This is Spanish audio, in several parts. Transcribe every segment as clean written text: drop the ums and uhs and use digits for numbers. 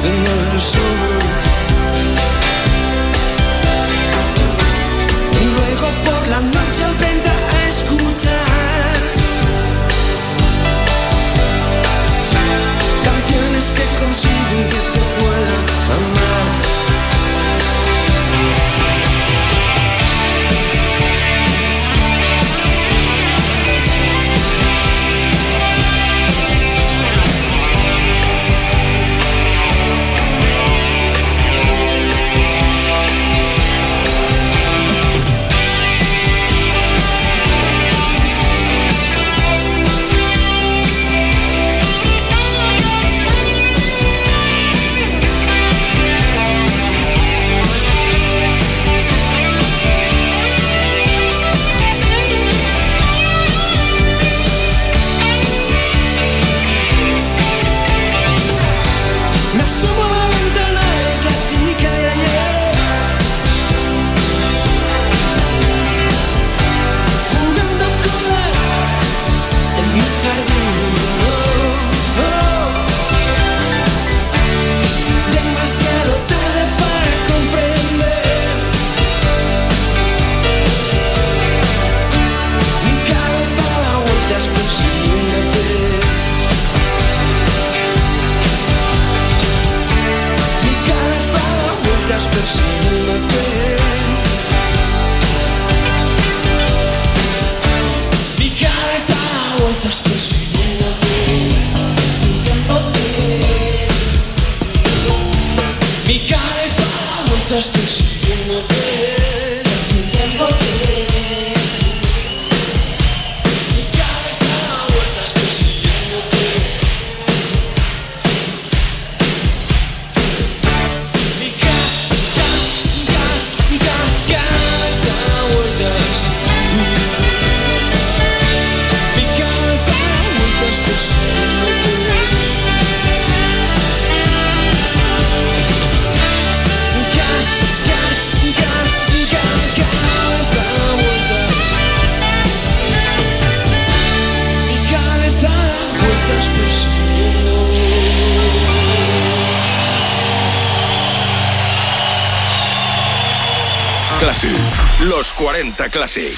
haciendo el sur. Luego por la noche al venta a escuchar canciones que consiguen que te puedan amar. Classic, los 40 Classic.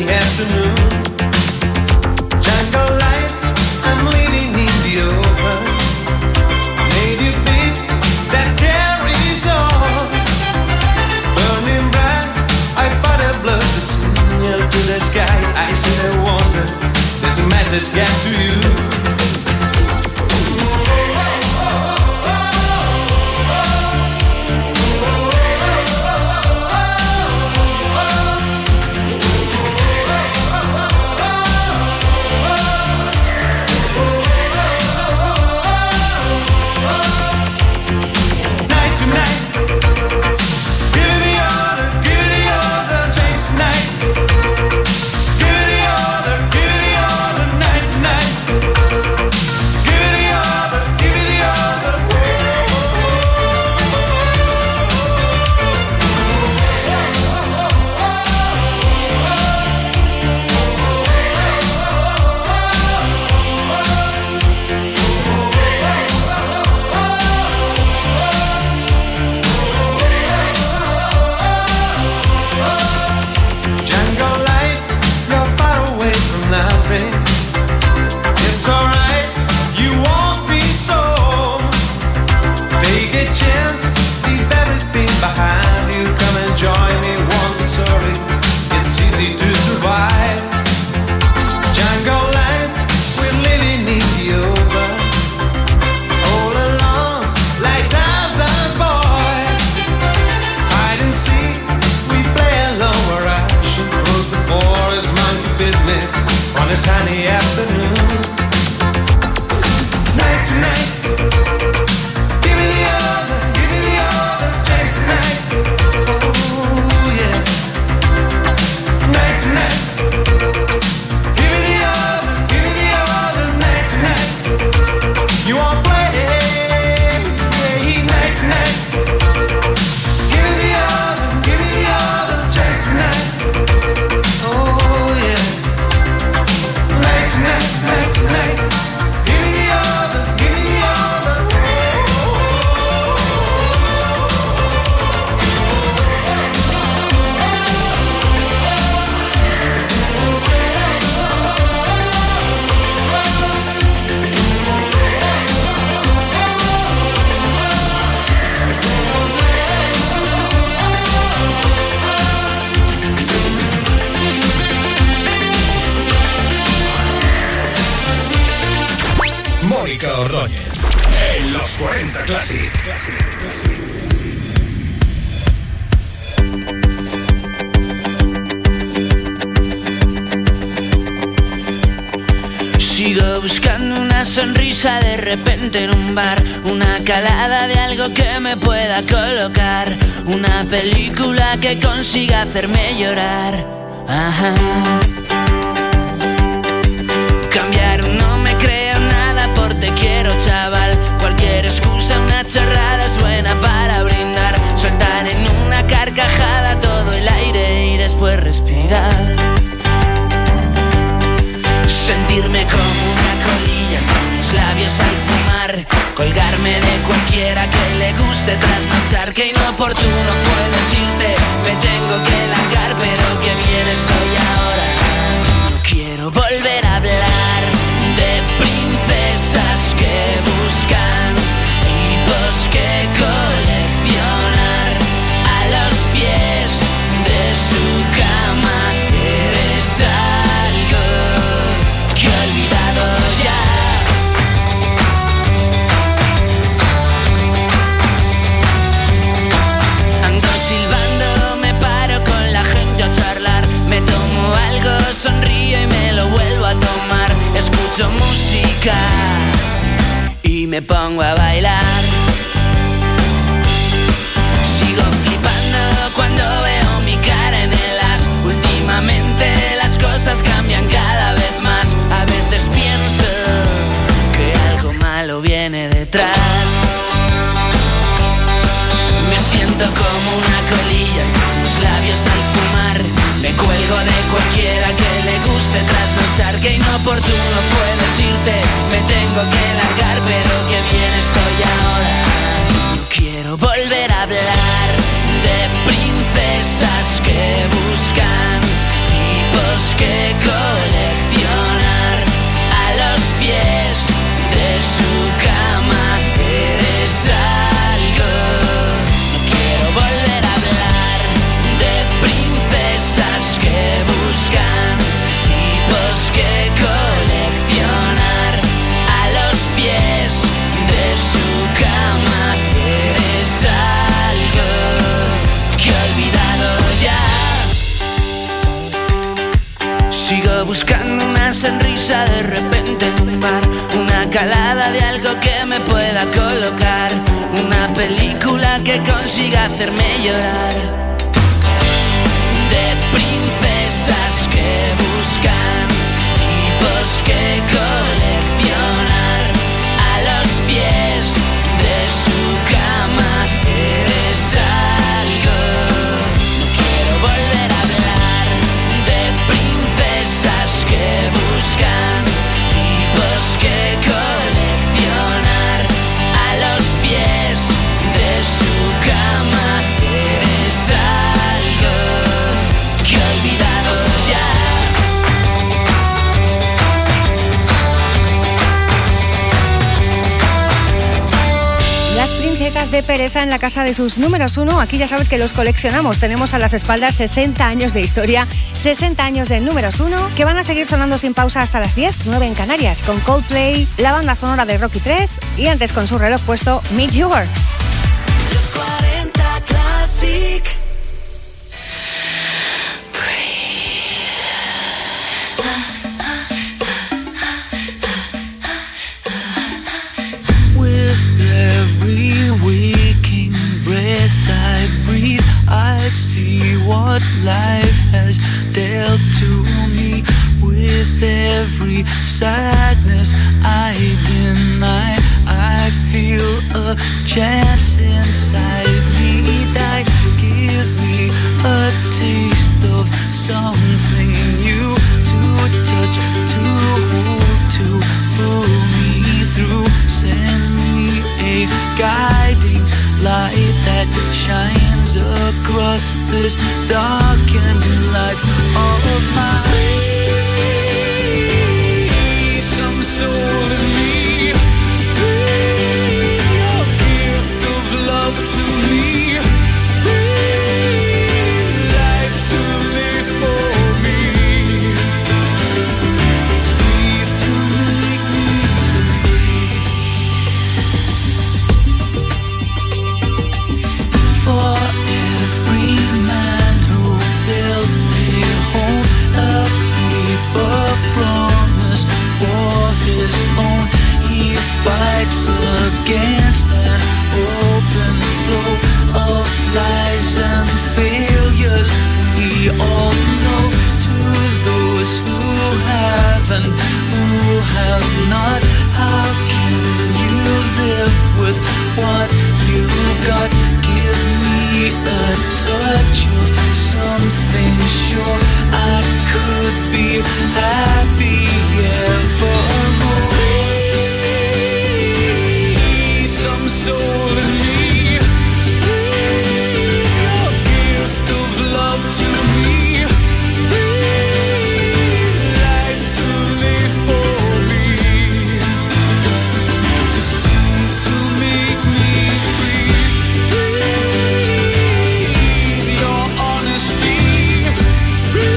afternoon. Jungle life, I'm living in the open. Native beat that carries on. Burning bright, I fight a blood to signal to the sky. I sit and wonder, there's a message get to you. On a sunny afternoon, night to night, give me the other, chase the night. Oh yeah, night to night, give me the other, night to night. You won't play, night to night. Give me the other, chase the night. Oh yeah. Night, night, night. Give me the other, give me the other. Mónica Ordóñez en los 40 Classic. Sigo buscando una sonrisa de repente en un bar, una calada de algo que me pueda colocar, una película que consiga hacerme llorar. Ajá. Cambiar no me creo nada por te quiero, chaval. Cualquier excusa, una chorrada es buena para brindar. Soltar en una carcajada todo el aire y después respirar. Sentirme como una colilla con los labios al fumar. Colgarme de cualquiera que le guste trasnochar. Que inoportuno fue decirte me tengo que largar, pero que bien estoy ahora. Quiero volver a hablar de princesas que buscan tipos que coleccionar a los pies de su cama. Eres algo que he olvidado ya. Ando silbando, me paro con la gente a charlar. Me tomo algo, sonrío y me lo vuelvo a tomar. Escucho música y me pongo a bailar. Sigo flipando cuando veo mi cara en el as. Últimamente las cosas cambian cada vez más. A veces pienso que algo malo viene detrás. Me siento como una colilla con los labios al fumar. Me cuelgo de cualquiera que le guste trasnochar. Que inoportuno fue decirte me tengo que largar, pero que bien estoy ahora. Quiero volver a hablar de princesas que buscan tipos que Sigo buscando una sonrisa de repente en un bar, una calada de algo que me pueda colocar, una película que consiga hacerme llorar. De princesas que buscan tipos que coleccionar, a los pies de su cama eres algo. No quiero volver a hablar de princesas que buscan tipos que coleccionar, a los pies de su cama eres algo que he olvidado ya. Las princesas de pereza en la casa de sus números 1. Aquí ya sabes que los coleccionamos. Tenemos a las espaldas 60 años de historia, 60 años de números 1, que van a seguir sonando sin pausa hasta las 10, 9 en Canarias, con Coldplay, la banda sonora de Rocky 3 y antes con su reloj puesto Mick Jagger. Los 40 Classic. With every waking breath I breathe, I see what life has dealt to me. With every sadness I deny, I feel a chance inside me that give me a taste of something new, to touch, to hold, to pull me through. Send me a guiding light that shines across this darkened life of mine. Some soul in me, a gift of love to me, life to live for me, breathe to make me breathe. For every man who built a home, a paper promise for his own, he fights against an open flow of lies and failures. We all know, to those who have and who have not, how can you live with what you got? Give me a touch of something sure I could be happy evermore. Some soul in me, a gift of love to me, life to live for me, to sing, to make me breathe. Your honesty, breathe.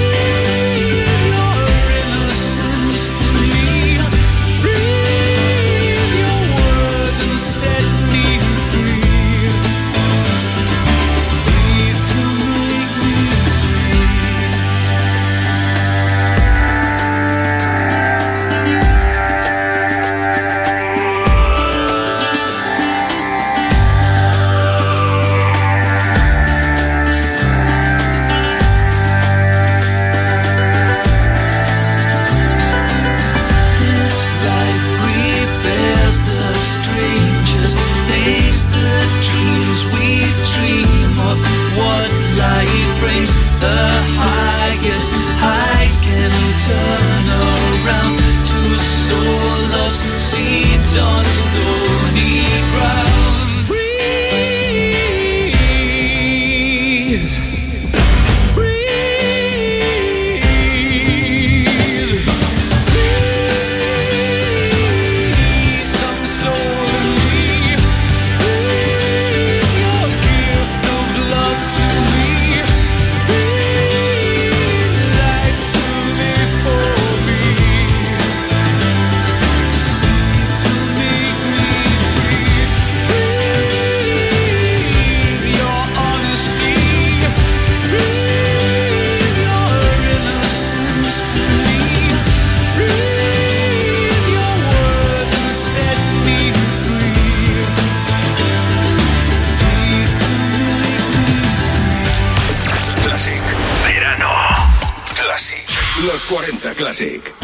40 Classic.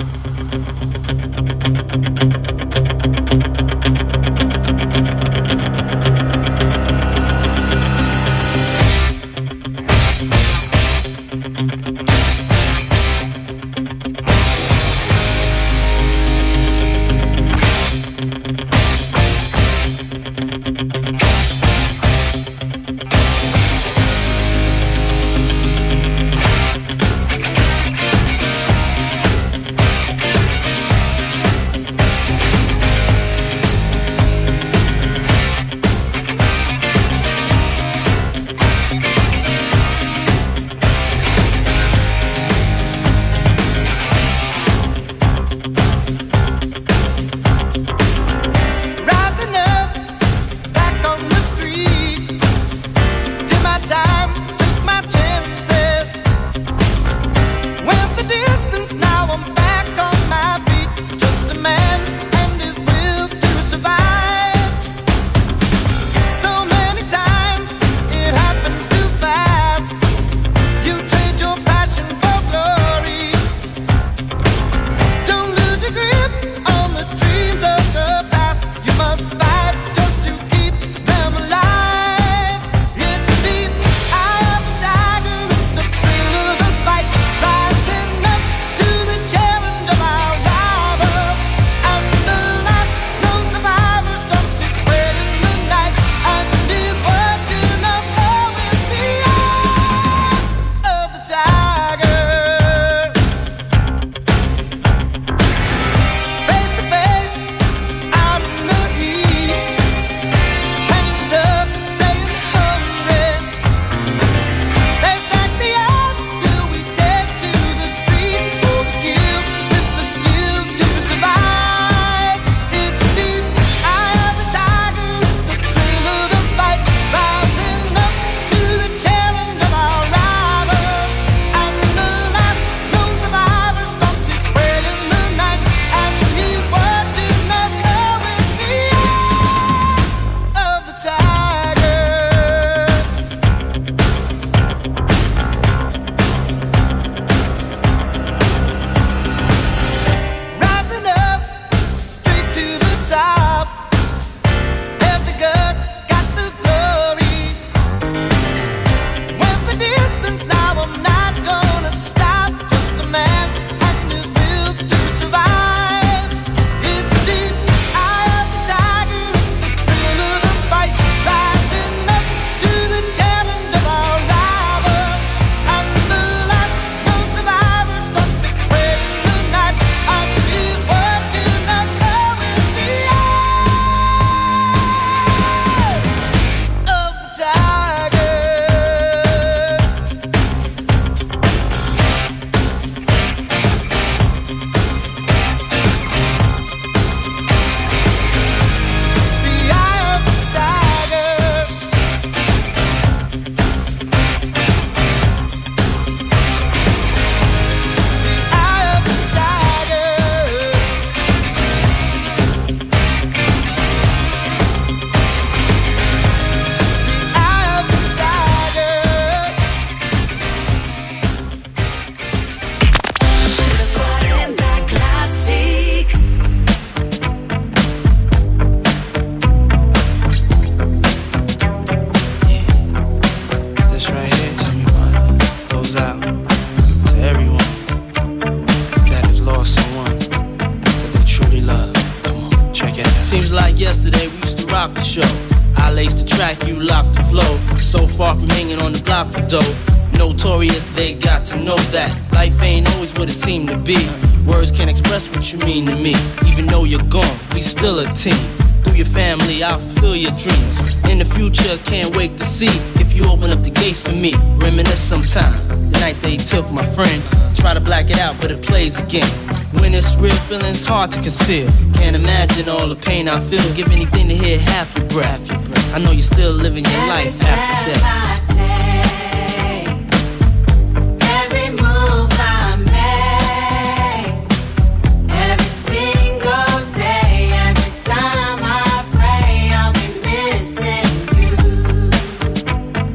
Dope. Notorious, they got to know that life ain't always what it seemed to be. Words can't express what you mean to me. Even though you're gone, we still a team. Through your family, I'll fulfill your dreams. In the future, can't wait to see if you open up the gates for me. Reminisce sometime, the night they took my friend. Try to black it out, but it plays again. When it's real, feeling's hard to conceal. Can't imagine all the pain I feel. Give anything to hear half your breath. I know you're still living your life after death.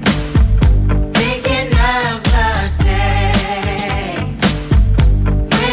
When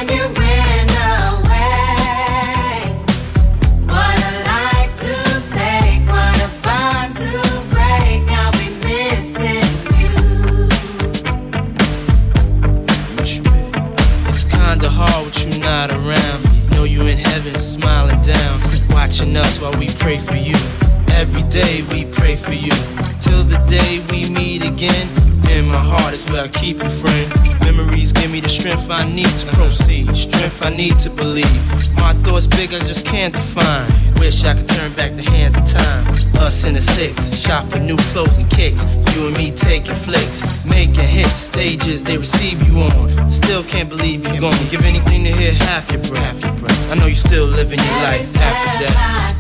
hard with you not around. Know you in heaven smiling down, watching us while we pray for you. Every day we pray for you, till the day we meet again. In my heart is where I keep you, friend. Memories give me the strength I need to proceed, strength I need to believe. My thoughts big, I just can't define. Wish I could turn back the hands of time. Us in the six, shop for new clothes and kicks. You and me taking flicks, making hits, stages they receive you on. Still can't believe you're gone. Give anything to hear half your breath. I know you still living your life after death.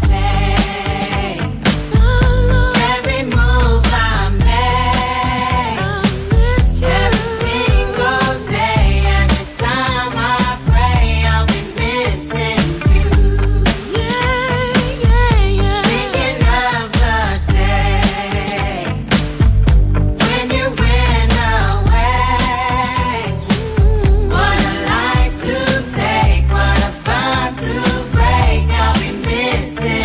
Missing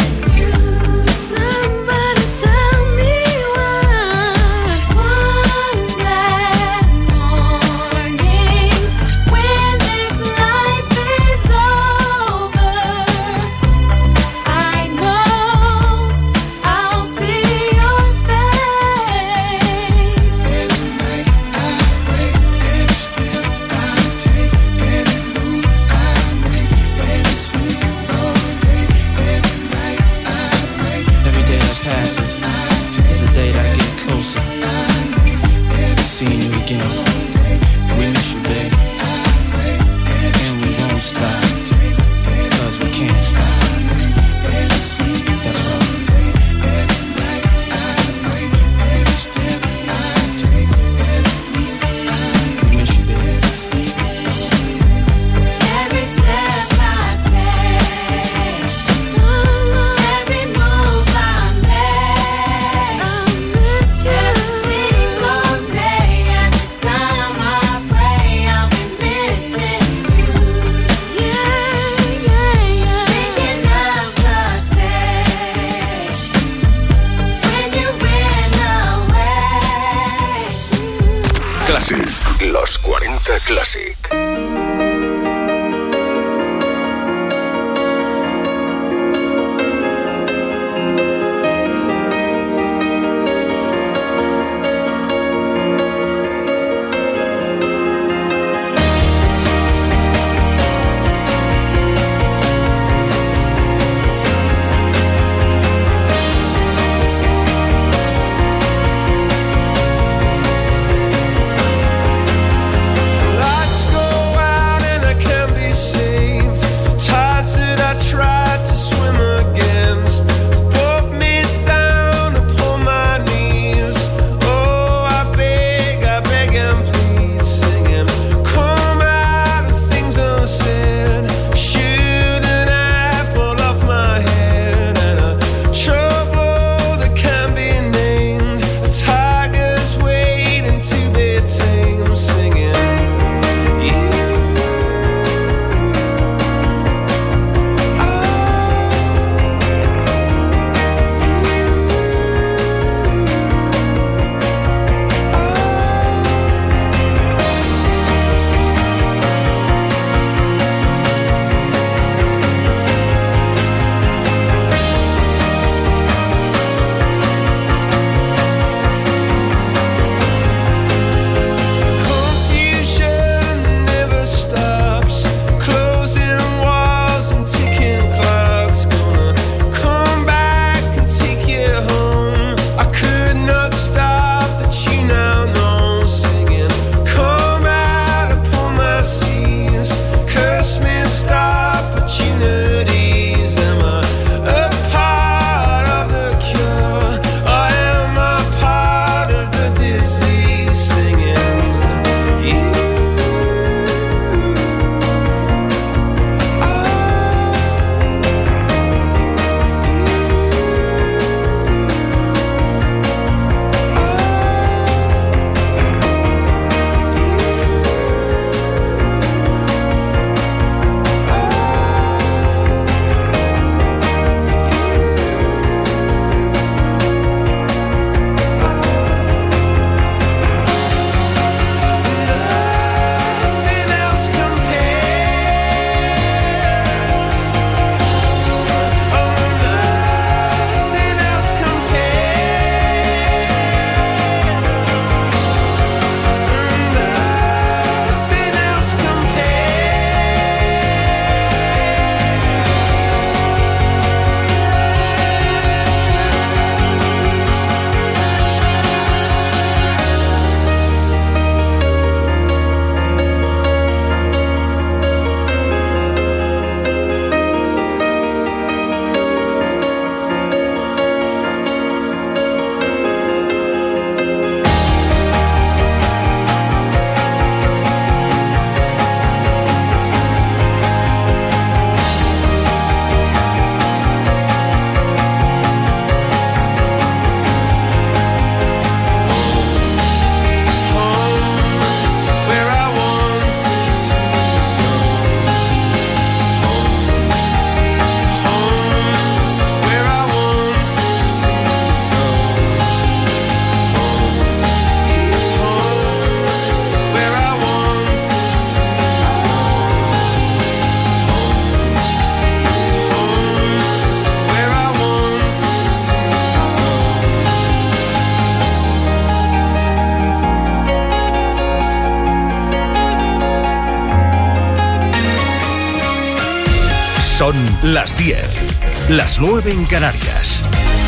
Son las 10, las 9 en Canarias.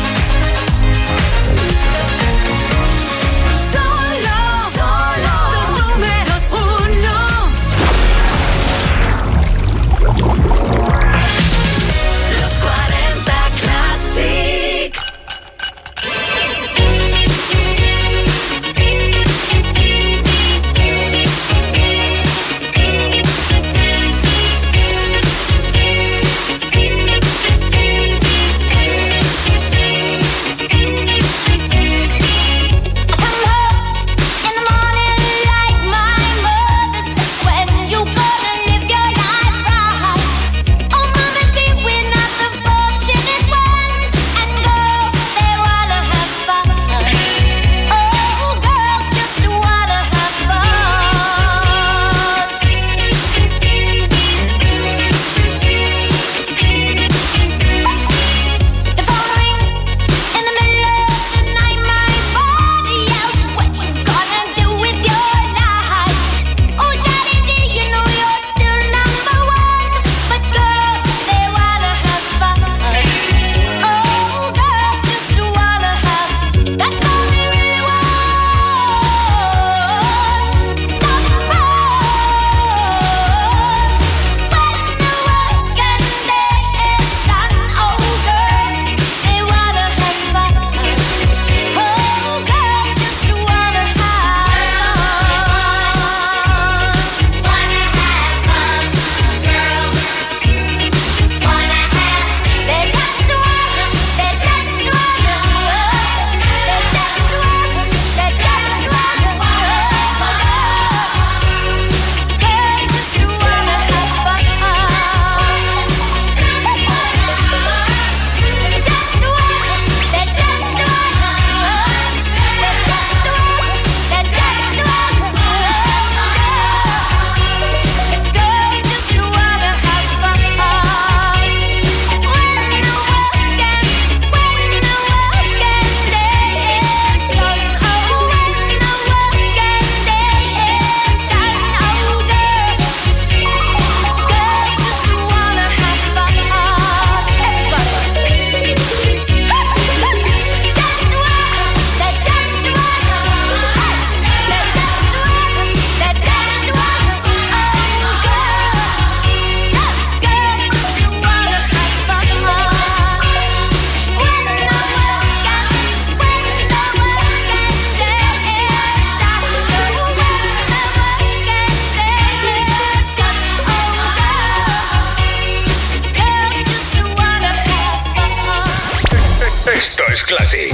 Esto es Classic.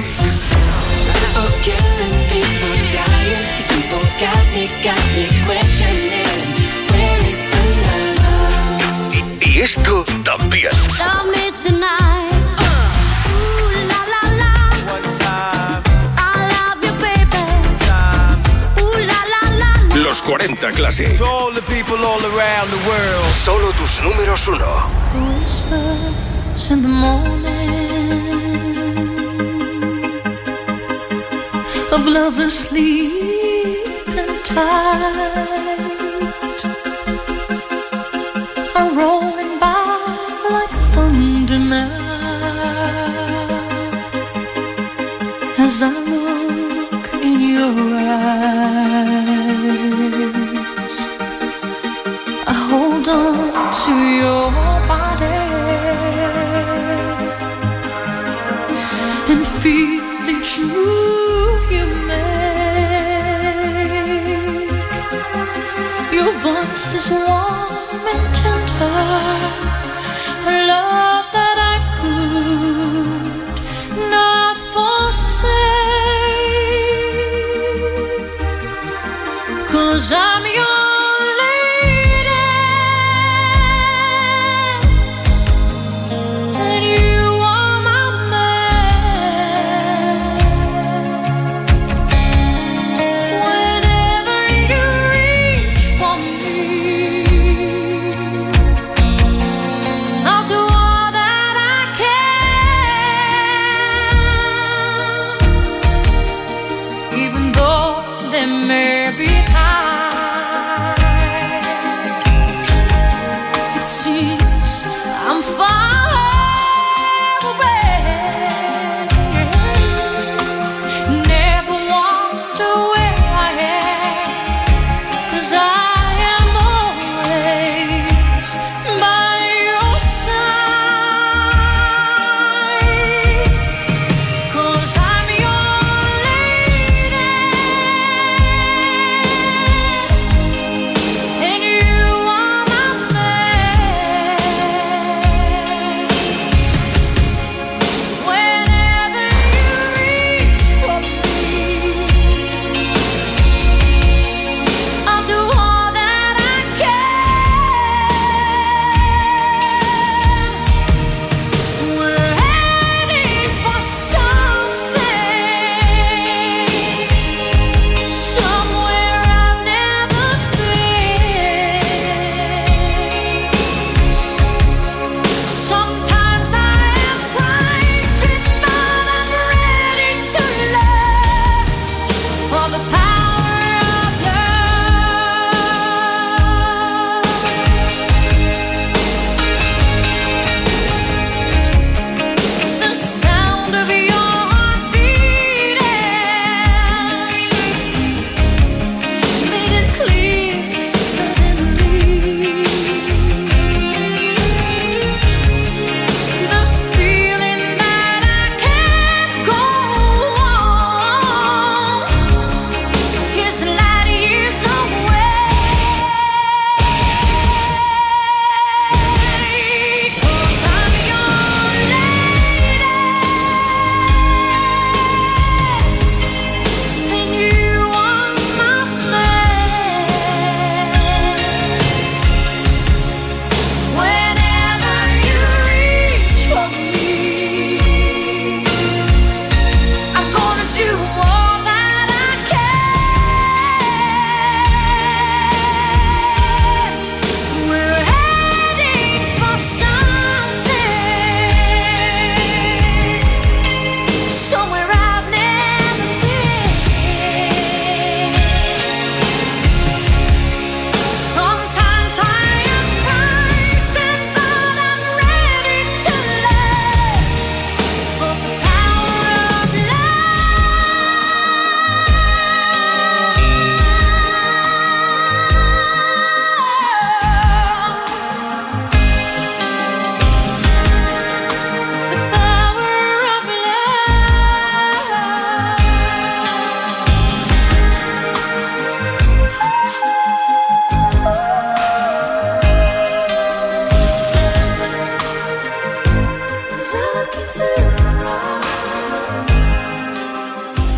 Y esto también. Los 40 Classic. Solo tus números uno. In the morning of lovers sleeping tight are rolling by like thunder now as I look in your eyes. I hold on to your body and feel each move you make. Your voice is warm and tender, a love that I could not forsake, 'cause I'm your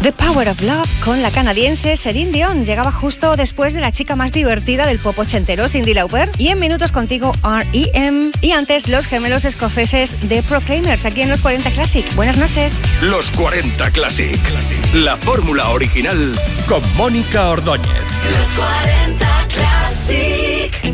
The Power of Love con la canadiense Celine Dion. Llegaba justo después de la chica más divertida del pop ochentero, Cyndi Lauper. Y en minutos contigo, R.E.M. Y antes, los gemelos escoceses de Proclaimers, aquí en Los 40 Classic. Buenas noches. Los 40 Classic. La fórmula original con Mónica Ordóñez. Los 40 Classic.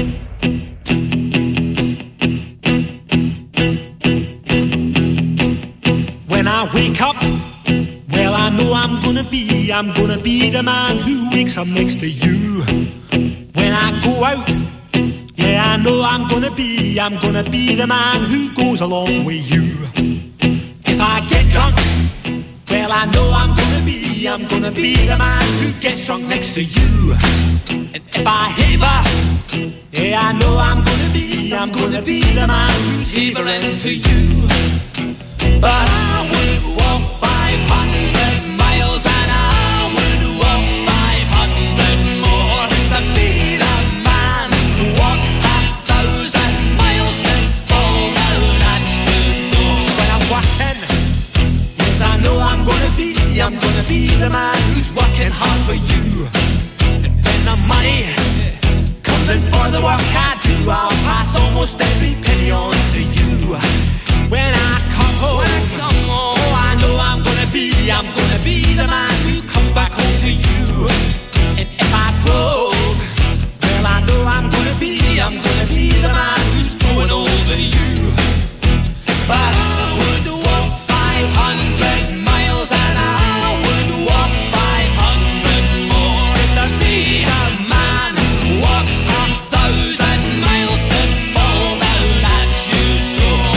When I wake up, well, I know I'm gonna be the man who wakes up next to you. When I go out, yeah, I know I'm gonna be the man who goes along with you. If I get drunk, well, I know I'm gonna be the man who gets drunk next to you. And if I haver, yeah, I know I'm gonna be the man who's havering to you. But I would walk 500 miles and I would walk 500 more to be the man who walked 1,000 miles to fall down at your door. When I'm walking, yes, I know I'm gonna be the man who's working hard for you. And when the money comes in for the work I do, I'll pass almost every penny on to you. When I come home, oh, I know I'm gonna be the man who comes back home to you. And if I broke, well, I know I'm gonna be the man who's going over you. But I would walk 500 miles and I would walk 500 more to be the man who walks 1,000 miles to fall down at your door.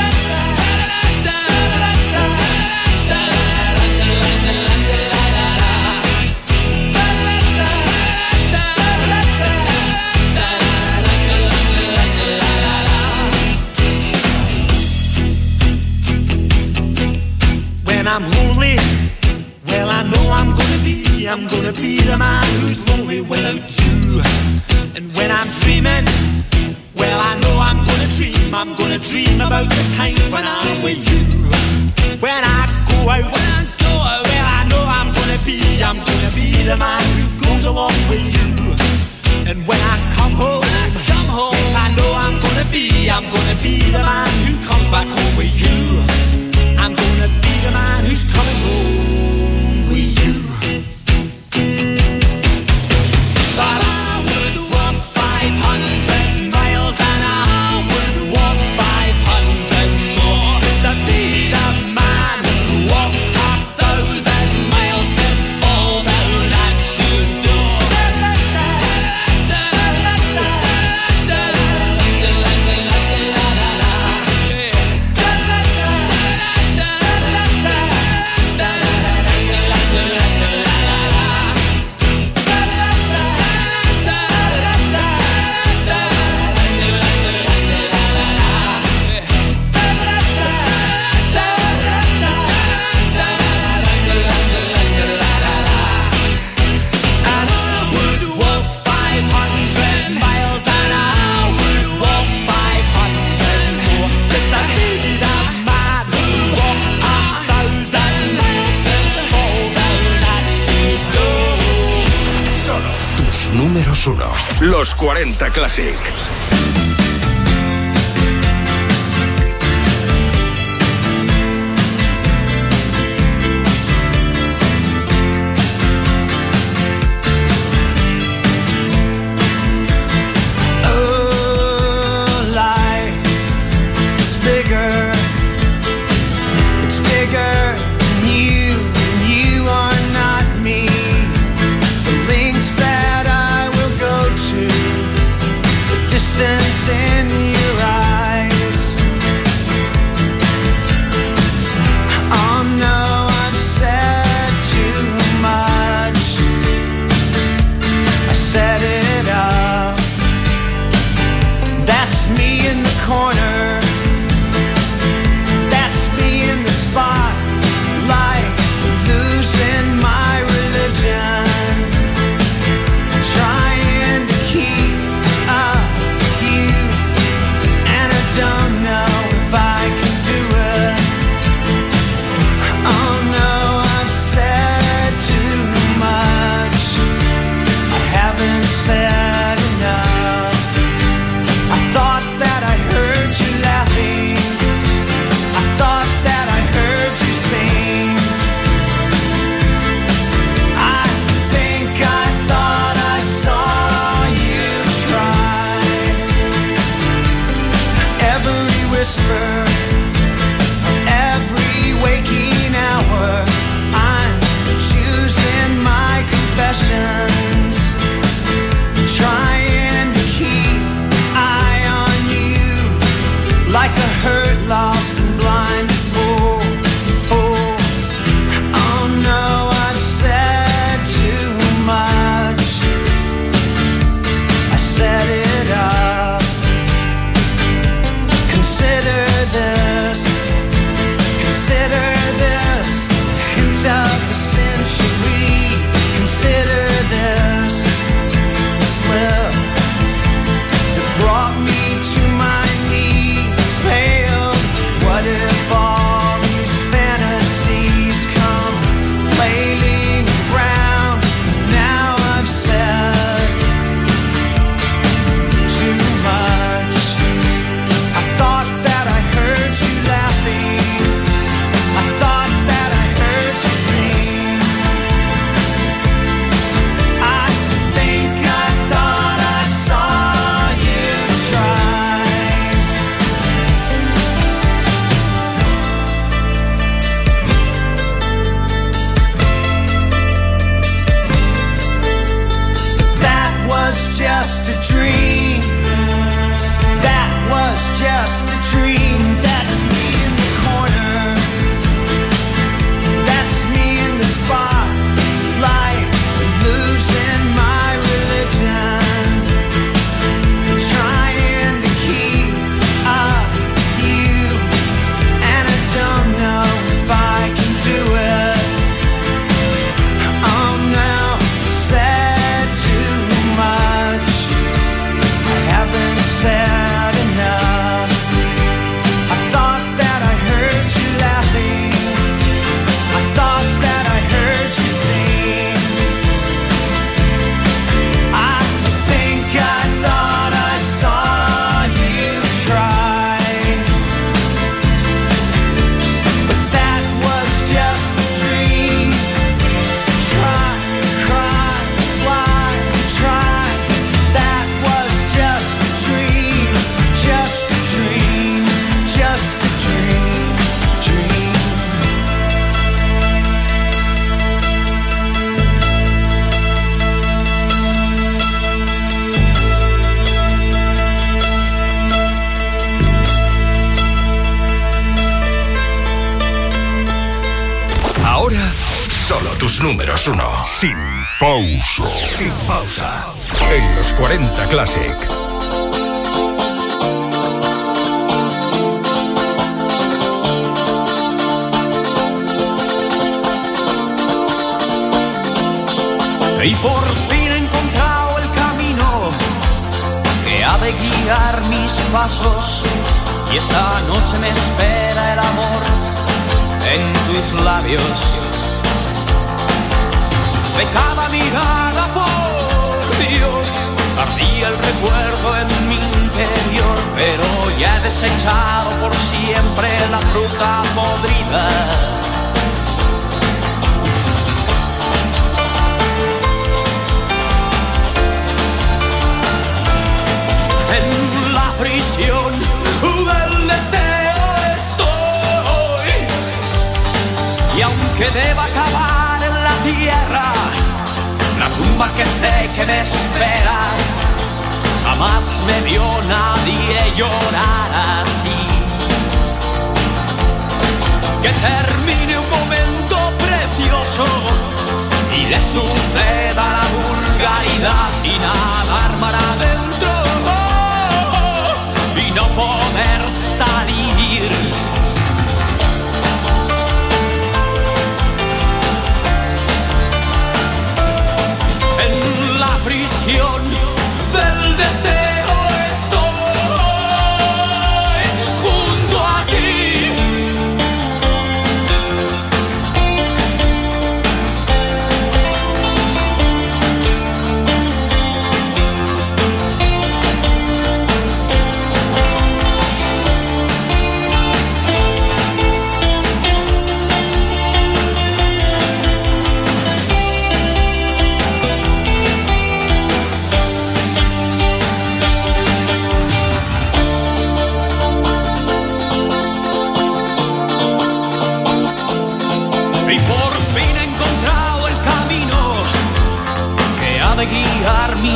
When I'm lonely, well, I know I'm gonna be the man who's lonely without you. And when I'm dreaming, well, I know I'm gonna dream about the time when I'm with you. When I go out, well, I know I'm gonna be the man who goes along with you. And when I come home, yes, I know I'm gonna be the man who comes back home with you. I'm gonna be the man who's coming home with you. But I would walk 500 miles and I would walk 500 more to be the man who walks 1,000 miles to fall down at your door. Números 1. Los 40 Classic. Distance in your eyes. Oh no, I've said too much. I set it up. That's me in the corner. That's me in the spotlight, losing my religion. Trying to keep up. Don't know if I can do it. Oh no, I've said whisper every waking hour. I'm choosing my confessions, trying to keep eye on you like a hurt, lost and blind. Números 1. Sin pausa. Sin pausa. En los 40 Classic. Y por fin he encontrado el camino que ha de guiar mis pasos. Y esta noche me espera el amor en tus labios. De cada mirada, por Dios, ardía el recuerdo en mi interior, pero ya he desechado por siempre la fruta podrida. En la prisión del deseo estoy, y aunque deba acabar en la tierra, la tumba que sé que me espera, jamás me vio nadie llorar así. Que termine un momento precioso y le suceda la vulgaridad y nadar mar adentro y no poder salir. En la prisión del deseo estoy junto a ti.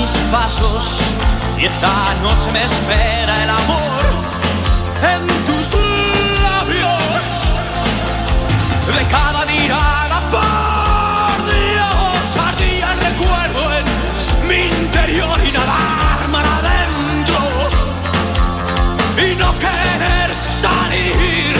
mis pasos y esta noche me espera el amor en tus labios. De cada mirada, por Dios, ardía el recuerdo en mi interior y nadar mar adentro y no querer salir.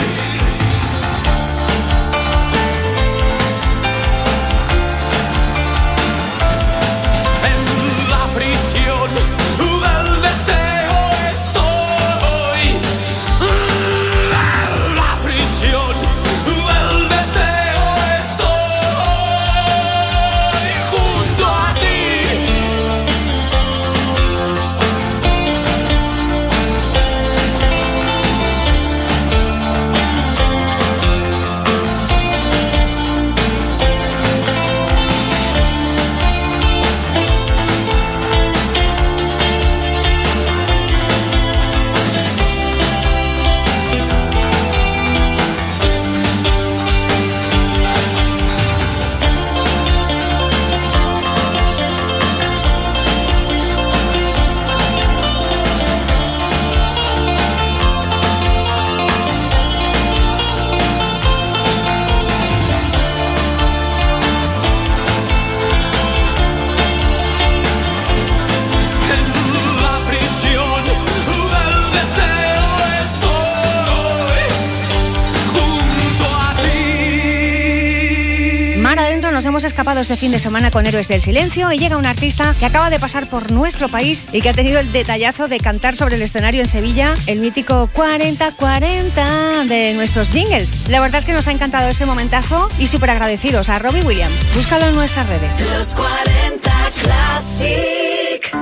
Nos hemos escapado este fin de semana con Héroes del Silencio y llega un artista que acaba de pasar por nuestro país y que ha tenido el detallazo de cantar sobre el escenario en Sevilla el mítico 40-40 de nuestros jingles. La verdad es que nos ha encantado ese momentazo y súper agradecidos a Robbie Williams. Búscalo en nuestras redes. Los 40 Classic.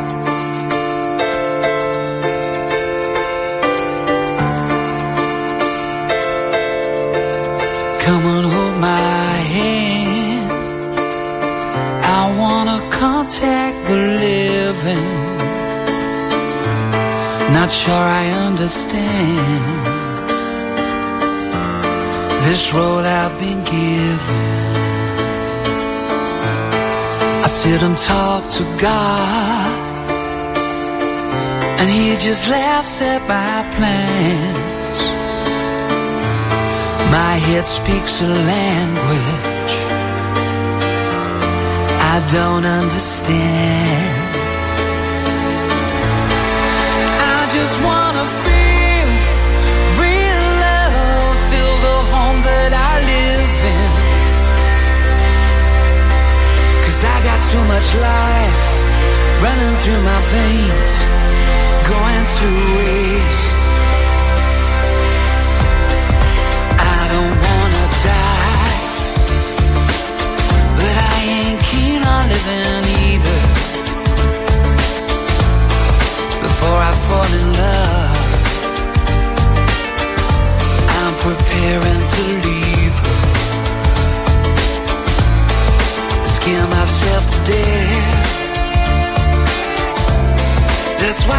Come on, hold my hand. I wanna contact the living. Not sure I understand this road I've been given. I sit and talk to God, and He just laughs at my plans. My head speaks a language I don't understand. I just wanna feel real love, feel the home that I live in. 'Cause I got too much life running through my veins, going to waste. I don't wanna die, but I ain't keen on living either. Before I fall in love, I'm preparing to leave her. Scare myself to death. That's why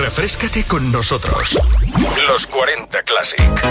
Refréscate con nosotros. Los 40 Classic.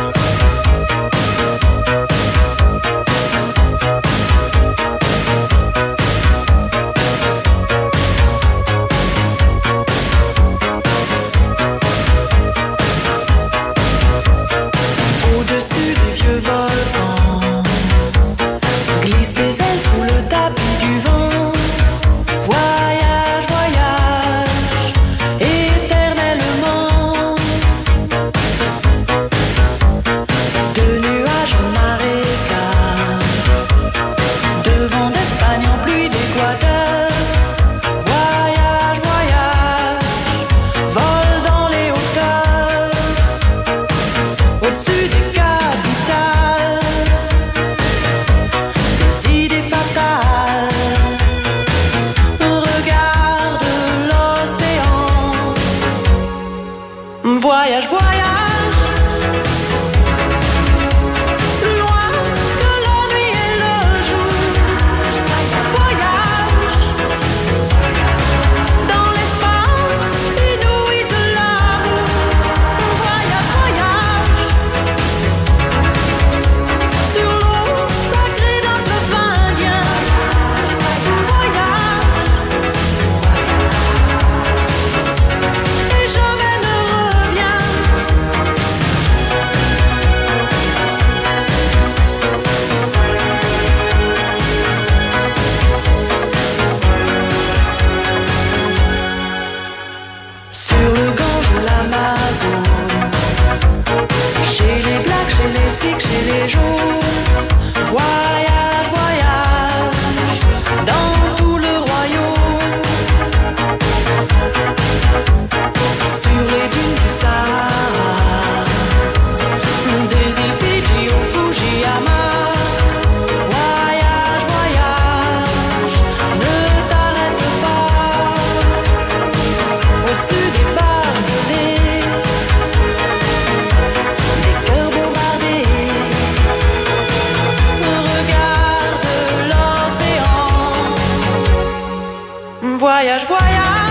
Voyage, voyage.